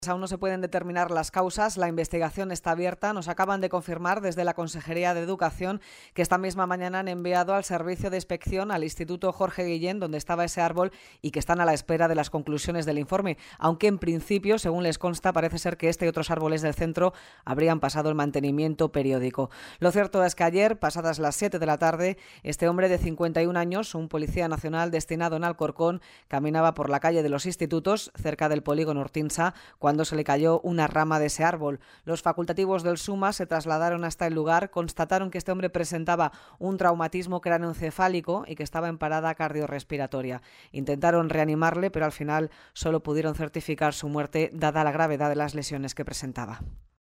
Aún no se pueden determinar las causas, la investigación está abierta. Nos acaban de confirmar desde la Consejería de Educación que esta misma mañana han enviado al servicio de inspección al Instituto Jorge Guillén, donde estaba ese árbol, y que están a la espera de las conclusiones del informe, aunque en principio, según les consta, parece ser que este y otros árboles del centro habrían pasado el mantenimiento periódico. Lo cierto es que ayer, pasadas las 7 de la tarde, este hombre de 51 años, un policía nacional destinado en Alcorcón, caminaba por la calle de los Institutos, cerca del polígono Urtinsa, cuando se le cayó una rama de ese árbol. Los facultativos del SUMA se trasladaron hasta el lugar, constataron que este hombre presentaba un traumatismo cráneoencefálico y que estaba en parada cardiorrespiratoria. Intentaron reanimarle, pero al final solo pudieron certificar su muerte dada la gravedad de las lesiones que presentaba.